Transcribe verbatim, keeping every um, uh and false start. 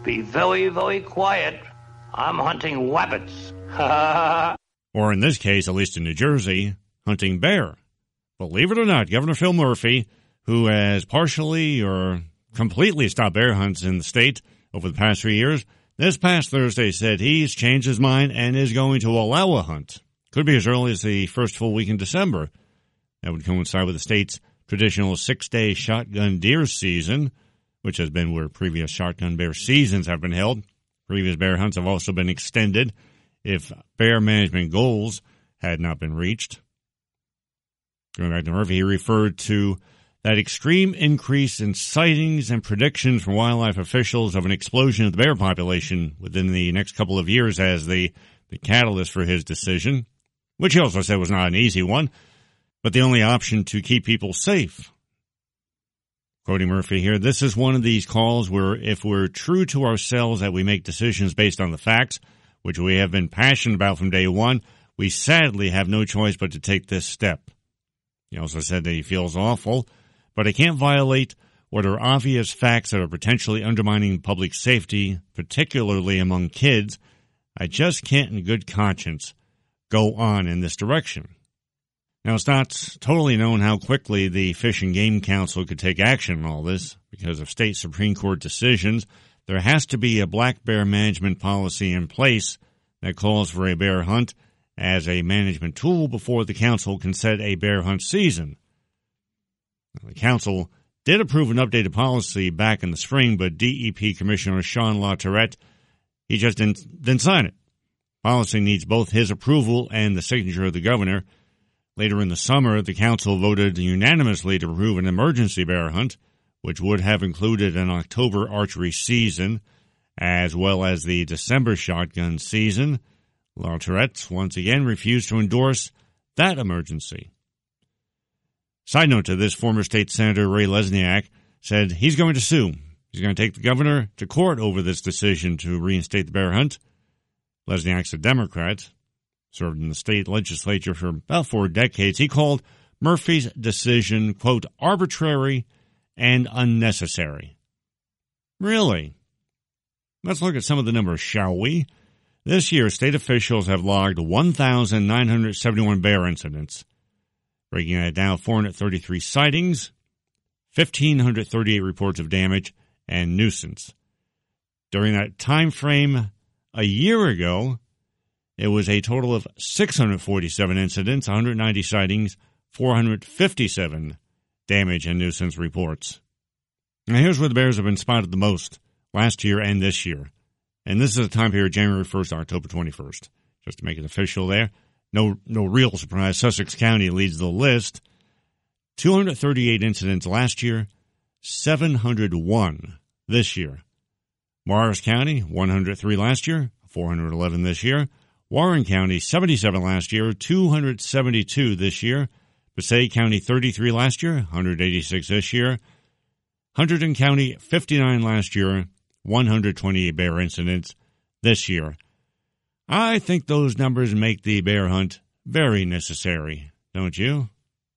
Be very, very quiet. I'm hunting rabbits. Or in this case, at least in New Jersey, hunting bear. Believe it or not, Governor Phil Murphy, who has partially or completely stopped bear hunts in the state over the past three years, this past Thursday said he's changed his mind and is going to allow a hunt. Could be as early as the first full week in December. That would coincide with the state's traditional six-day shotgun deer season, which has been where previous shotgun bear seasons have been held. Previous bear hunts have also been extended if bear management goals had not been reached. Going back to Murphy, he referred to that extreme increase in sightings and predictions from wildlife officials of an explosion of the bear population within the next couple of years as the, the catalyst for his decision, which he also said was not an easy one, but the only option to keep people safe. Quoting Murphy here, this is one of these calls where if we're true to ourselves that we make decisions based on the facts, which we have been passionate about from day one, we sadly have no choice but to take this step. He also said that he feels awful, but I can't violate what are obvious facts that are potentially undermining public safety, particularly among kids. I just can't in good conscience go on in this direction. Now, it's not totally known how quickly the Fish and Game Council could take action on all this. Because of state Supreme Court decisions, there has to be a black bear management policy in place that calls for a bear hunt as a management tool before the council can set a bear hunt season. Now, the council did approve an updated policy back in the spring, but D E P Commissioner Sean LaTourette, he just didn't, didn't sign it. Policy needs both his approval and the signature of the governor. Later in the summer, the council voted unanimously to approve an emergency bear hunt, which would have included an October archery season, as well as the December shotgun season. LaTourette once again refused to endorse that emergency. Side note to this, former state senator Ray Lesniak said he's going to sue. He's going to take the governor to court over this decision to reinstate the bear hunt. Lesniak's a Democrat. Served in the state legislature for about four decades. He called Murphy's decision, quote, arbitrary and unnecessary. Really? Let's look at some of the numbers, shall we? This year, state officials have logged one thousand nine hundred seventy-one bear incidents, breaking that down four hundred thirty-three sightings, one thousand five hundred thirty-eight reports of damage, and nuisance. During that time frame a year ago, it was a total of six hundred forty-seven incidents, one hundred ninety sightings, four hundred fifty-seven damage and nuisance reports. Now here's where the bears have been spotted the most, last year and this year. And this is the time period January first to October twenty-first. Just to make it official there. No no real surprise, Sussex County leads the list. two hundred thirty-eight incidents last year, seven hundred one this year. Morris County, one hundred three last year, four hundred eleven this year. Warren County, seventy-seven last year, two hundred seventy-two this year. Passaic County, thirty-three last year, one hundred eighty-six this year. Hunterdon County, fifty-nine last year, one hundred twenty-eight bear incidents this year. I think those numbers make the bear hunt very necessary, don't you?